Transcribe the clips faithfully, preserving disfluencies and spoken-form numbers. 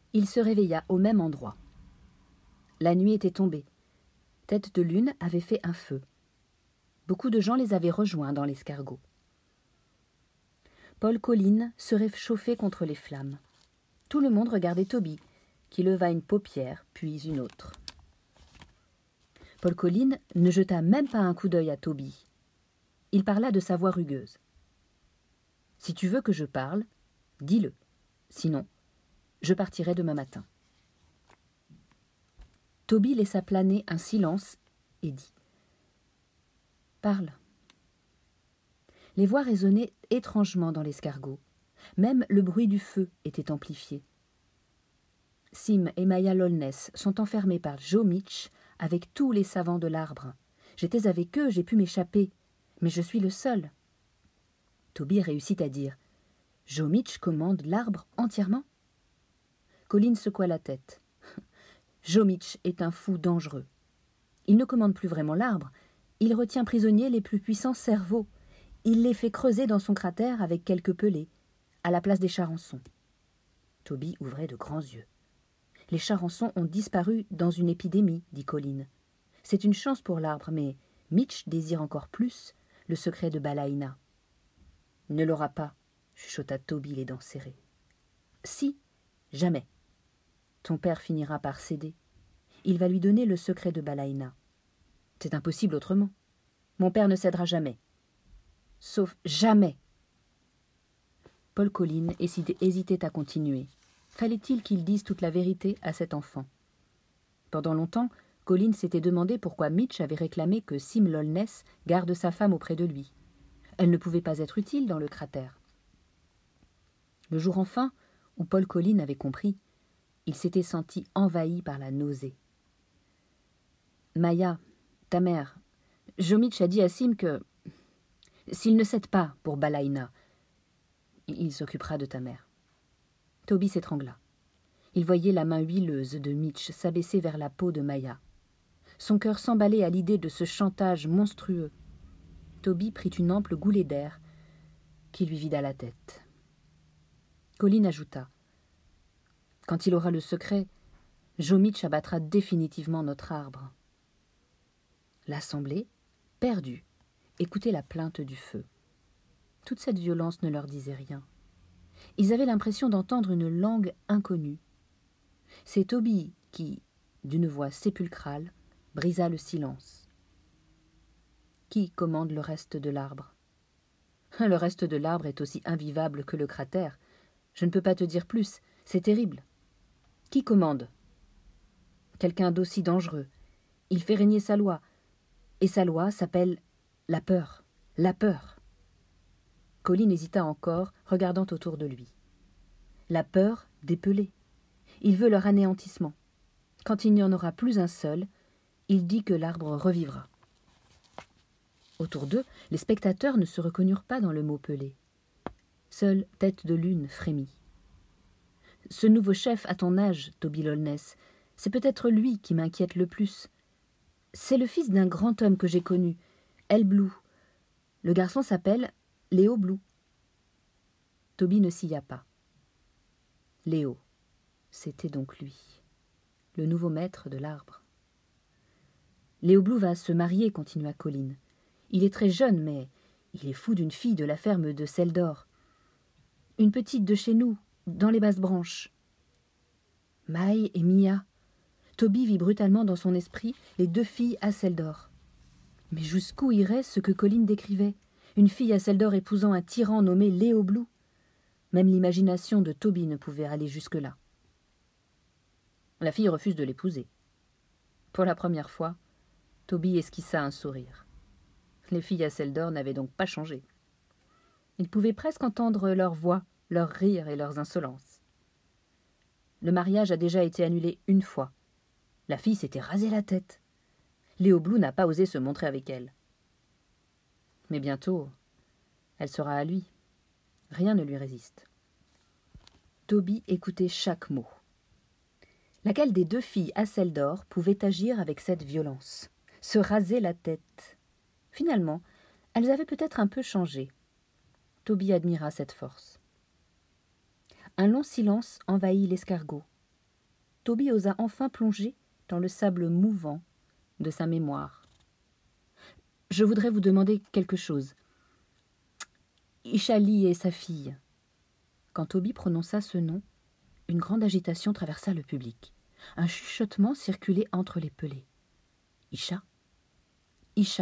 Il se réveilla au même endroit. La nuit était tombée. Tête de Lune avait fait un feu. Beaucoup de gens les avaient rejoints dans l'escargot. Paul Colline se réchauffait contre les flammes. Tout le monde regardait Toby, qui leva une paupière, puis une autre. Paul Colline ne jeta même pas un coup d'œil à Toby. Il parla de sa voix rugueuse. « Si tu veux que je parle, dis-le. Sinon, je partirai demain matin. » Toby laissa planer un silence et dit « Parle. » Les voix résonnaient étrangement dans l'escargot. Même le bruit du feu était amplifié. Sim et Maya Lollness sont enfermés par Joe Mitch avec tous les savants de l'arbre. J'étais avec eux, j'ai pu m'échapper, mais je suis le seul. Toby réussit à dire « Joe Mitch commande l'arbre entièrement ?» Colline secoua la tête. « Joe Mitch est un fou dangereux. Il ne commande plus vraiment l'arbre, il retient prisonniers les plus puissants cerveaux. Il les fait creuser dans son cratère avec quelques pelés, à la place des charançons. » Toby ouvrait de grands yeux. « Les charançons ont disparu dans une épidémie, dit Colline. C'est une chance pour l'arbre, mais Mitch désire encore plus le secret de Balaïna. »« Il ne l'aura pas, » chuchota Toby les dents serrées. « Si, jamais. Ton père finira par céder. Il va lui donner le secret de Balaïna. C'est impossible autrement. Mon père ne cédera jamais. Sauf jamais. » Paul Colline hésitait à continuer. Fallait-il qu'il dise toute la vérité à cet enfant? Pendant longtemps, Colline s'était demandé pourquoi Mitch avait réclamé que Sim Lollness garde sa femme auprès de lui. Elle ne pouvait pas être utile dans le cratère. Le jour enfin où Paul Colline avait compris, il s'était senti envahi par la nausée. « Maya, ta mère, Joe Mitch a dit à Sim que, s'il ne cède pas pour Balaïna, il s'occupera de ta mère. » Toby s'étrangla. Il voyait la main huileuse de Mitch s'abaisser vers la peau de Maya. Son cœur s'emballait à l'idée de ce chantage monstrueux. Toby prit une ample goulée d'air qui lui vida la tête. Colline ajouta « Quand il aura le secret, Joe Mitch abattra définitivement notre arbre. » L'assemblée, perdue, écoutait la plainte du feu. Toute cette violence ne leur disait rien. Ils avaient l'impression d'entendre une langue inconnue. C'est Toby qui, d'une voix sépulcrale, brisa le silence. « Qui commande le reste de l'arbre ? » ?»« Le reste de l'arbre est aussi invivable que le cratère. Je ne peux pas te dire plus, c'est terrible. »« Qui commande ? » ?»« Quelqu'un d'aussi dangereux. Il fait régner sa loi. Et sa loi s'appelle la peur. La peur. » Colline hésita encore, regardant autour de lui. La peur des pelés. Il veut leur anéantissement. Quand il n'y en aura plus un seul, il dit que l'arbre revivra. Autour d'eux, les spectateurs ne se reconnurent pas dans le mot pelé. Seule Tête de Lune frémit. « Ce nouveau chef à ton âge, Toby Lollness, c'est peut-être lui qui m'inquiète le plus. C'est le fils d'un grand homme que j'ai connu, El Blue. Le garçon s'appelle Léo Blue. » Toby ne scia pas. Léo, c'était donc lui, le nouveau maître de l'arbre. « Léo Blue va se marier, » continua Colline. « Il est très jeune, mais il est fou d'une fille de la ferme de Seldor. Une petite de chez nous, dans les basses branches. » Maï et Mia. Toby vit brutalement dans son esprit les deux filles à Seldor. Mais jusqu'où irait ce que Colline décrivait? Une fille à Seldor épousant un tyran nommé Léo Blue? Même l'imagination de Toby ne pouvait aller jusque-là. La fille refuse de l'épouser. Pour la première fois, Toby esquissa un sourire. Les filles à Seldor n'avaient donc pas changé. Il pouvait presque entendre leurs voix, leurs rires et leurs insolences. Le mariage a déjà été annulé une fois. La fille s'était rasé la tête. Léo Blue n'a pas osé se montrer avec elle. Mais bientôt, elle sera à lui. Rien ne lui résiste. Toby écoutait chaque mot. Laquelle des deux filles à Seldor pouvait agir avec cette violence, se raser la tête? Finalement, elles avaient peut-être un peu changé. Toby admira cette force. Un long silence envahit l'escargot. Toby osa enfin plonger dans le sable mouvant de sa mémoire. « Je voudrais vous demander quelque chose. Ishali et sa fille. » Quand Toby prononça ce nom, une grande agitation traversa le public. Un chuchotement circulait entre les pelés. « Isha ? Isha ?»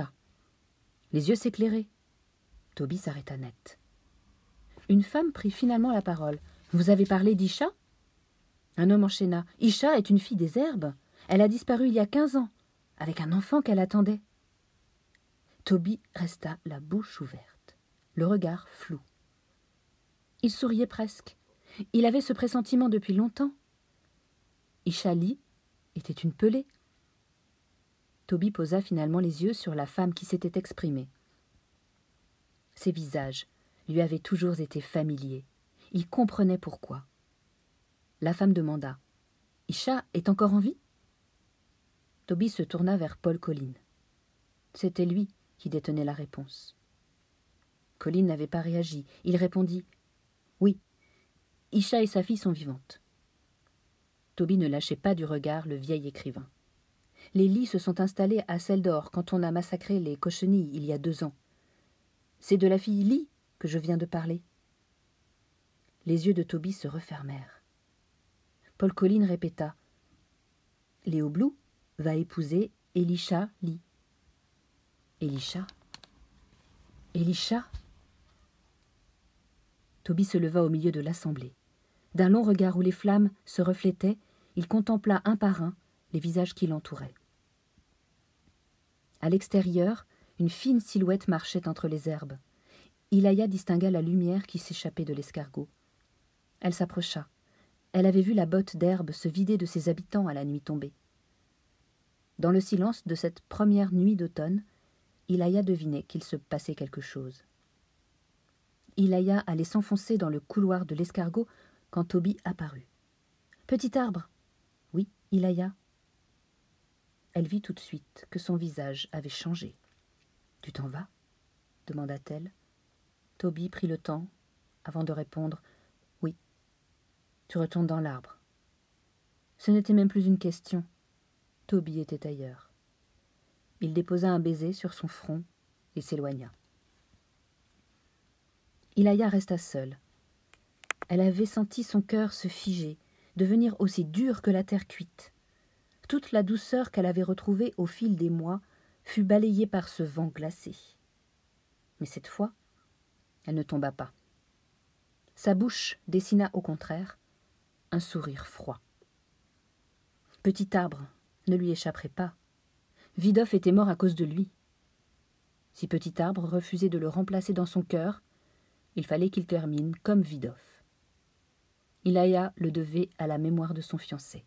Les yeux s'éclairaient. Toby s'arrêta net. Une femme prit finalement la parole. « Vous avez parlé d'Isha ?» Un homme enchaîna. « Isha est une fille des herbes. Elle a disparu il y a quinze ans, avec un enfant qu'elle attendait. » Toby resta la bouche ouverte, le regard flou. Il souriait presque. Il avait ce pressentiment depuis longtemps. Ishali était une pelée. Toby posa finalement les yeux sur la femme qui s'était exprimée. Ses visages lui avaient toujours été familiers. Il comprenait pourquoi. La femme demanda « Isha est encore en vie ?» Toby se tourna vers Paul Colin. C'était lui qui détenait la réponse. Colin n'avait pas réagi. Il répondit « Oui, Isha et sa fille sont vivantes. » Toby ne lâchait pas du regard le vieil écrivain. Les lits se sont installés à Seldor quand on a massacré les cochenilles il y a deux ans. C'est de la fille Lee que je viens de parler. Les yeux de Toby se refermèrent. Paul Colin répéta « Léo Blue va épouser Elisha Lee. » Elisha Elisha Toby se leva au milieu de l'assemblée. D'un long regard où les flammes se reflétaient, il contempla un par un les visages qui l'entouraient. À l'extérieur, une fine silhouette marchait entre les herbes. Ilaya distingua la lumière qui s'échappait de l'escargot. Elle s'approcha. Elle avait vu la botte d'herbe se vider de ses habitants à la nuit tombée. Dans le silence de cette première nuit d'automne, Ilaya devinait qu'il se passait quelque chose. Ilaya allait s'enfoncer dans le couloir de l'escargot quand Toby apparut. « Petit arbre !»« Oui, Ilaya. » Elle vit tout de suite que son visage avait changé. « Tu t'en vas ?» demanda-t-elle. Toby prit le temps avant de répondre « Oui, tu retournes dans l'arbre. » Ce n'était même plus une question. Toby était ailleurs. Il déposa un baiser sur son front et s'éloigna. Ilaya resta seule. Elle avait senti son cœur se figer, devenir aussi dur que la terre cuite. Toute la douceur qu'elle avait retrouvée au fil des mois fut balayée par ce vent glacé. Mais cette fois, elle ne tomba pas. Sa bouche dessina au contraire un sourire froid. Petit arbre ne lui échapperait pas. Vidov était mort à cause de lui. Si Petit arbre refusait de le remplacer dans son cœur, il fallait qu'il termine comme Vidov. Ilaya le devait à la mémoire de son fiancé.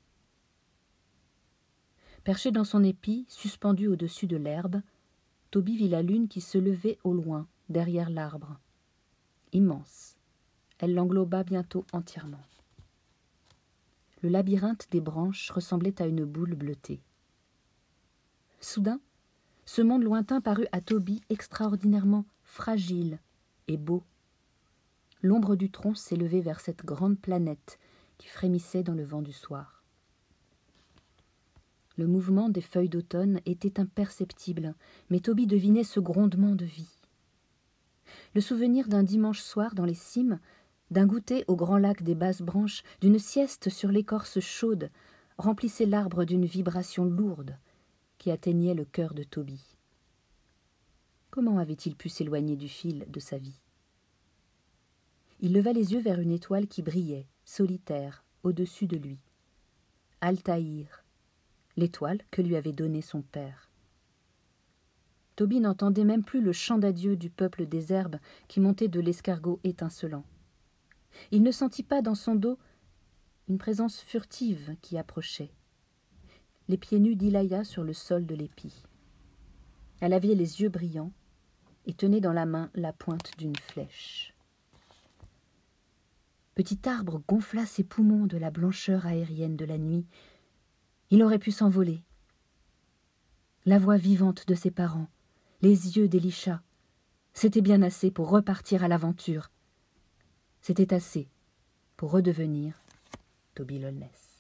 Perché dans son épi, suspendu au-dessus de l'herbe, Toby vit la lune qui se levait au loin, derrière l'arbre. Immense, elle l'engloba bientôt entièrement. Le labyrinthe des branches ressemblait à une boule bleutée. Soudain, ce monde lointain parut à Toby extraordinairement fragile et beau. L'ombre du tronc s'élevait vers cette grande planète qui frémissait dans le vent du soir. Le mouvement des feuilles d'automne était imperceptible, mais Toby devinait ce grondement de vie. Le souvenir d'un dimanche soir dans les cimes, d'un goûter au grand lac des basses branches, d'une sieste sur l'écorce chaude, remplissait l'arbre d'une vibration lourde qui atteignait le cœur de Toby. Comment avait-il pu s'éloigner du fil de sa vie? Il leva les yeux vers une étoile qui brillait, solitaire, au-dessus de lui. Altaïr, l'étoile que lui avait donnée son père. Toby n'entendait même plus le chant d'adieu du peuple des herbes qui montait de l'escargot étincelant. Il ne sentit pas dans son dos une présence furtive qui approchait. Les pieds nus d'Ilaya sur le sol de l'épi. Elle avait les yeux brillants et tenait dans la main la pointe d'une flèche. Petit arbre gonfla ses poumons de la blancheur aérienne de la nuit. Il aurait pu s'envoler. La voix vivante de ses parents, les yeux d'Elisha, c'était bien assez pour repartir à l'aventure. C'était assez pour redevenir Toby Lollness.